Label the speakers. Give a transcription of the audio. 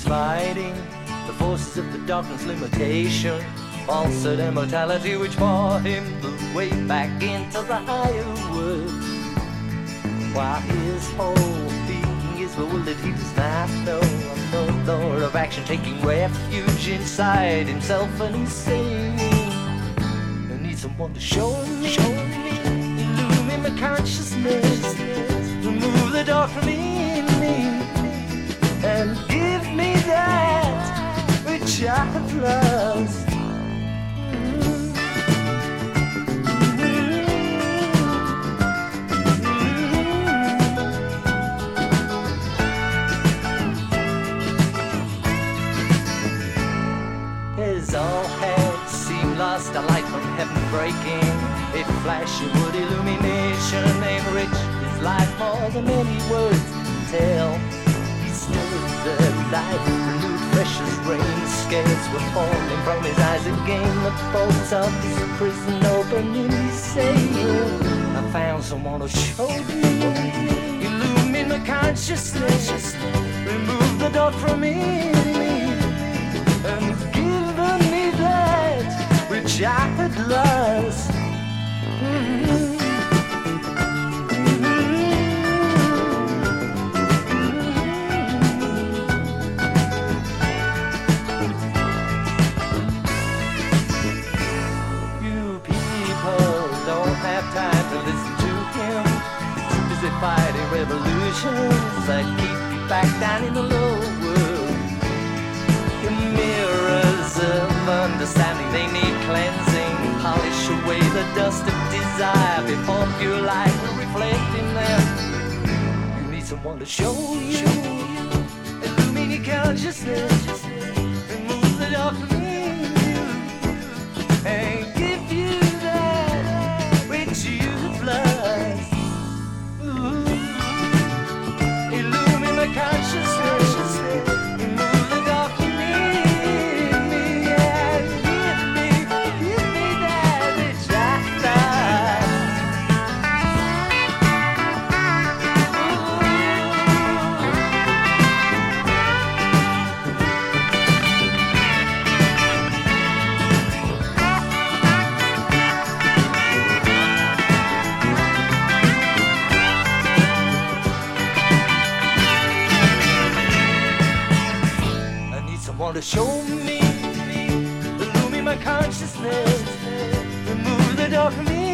Speaker 1: fighting the forces of the darkness, limitation, falsehood, and mortality, which brought him the way back into the higher world. While his whole being is bewildered, he does not know the Lord of action, taking refuge inside himself, and he's saying, I need someone to show me, illumine my consciousness, remove the dark from in me, and give me that which I have lost. As all had seemed lost, a light from heaven breaking, a flash of wood illumination, enriched his life more than any words can tell. He stood the light, renewed fresh as rain, scales were falling from his eyes again, the bolts of his prison opening, he said, I found someone who showed me, illumine my consciousness, remove the dark from in me, and give me that which I had lost. You people don't have time to listen to him. He's too busy fighting revolutions that keep you back down in the low world. The mirrors of understanding, they need cleansing. Polish away the dust of desire before pure light will reflect in them. You need someone to show you, illumine your consciousness, remove the dark from you, and give you that which you've lost. Ooh. Illumine my consciousness, remove the dark from me, and give me that which I lost. I need someone to show me, illumine my consciousness, remove the dark from me.